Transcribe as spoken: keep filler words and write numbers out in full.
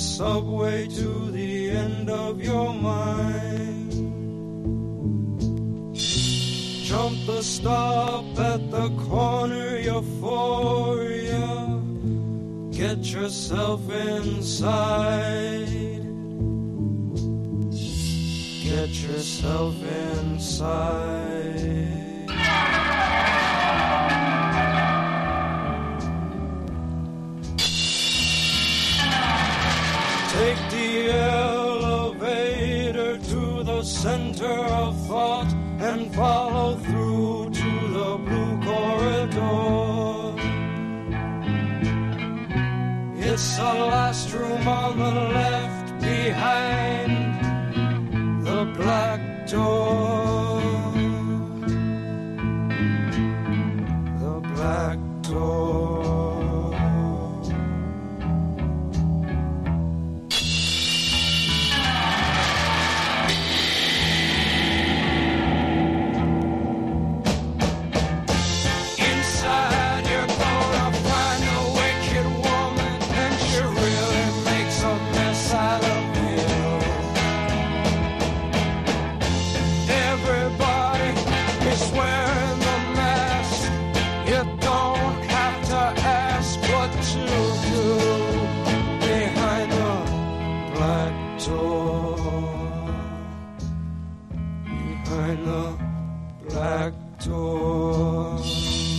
subway to the end of your mind. Jump the stop at the corner, euphoria. Get yourself inside. Get yourself inside. Take the elevator to the center of thought and follow through to the blue corridor. It's the last room on the left behind the black door. The black door. Behind the black door.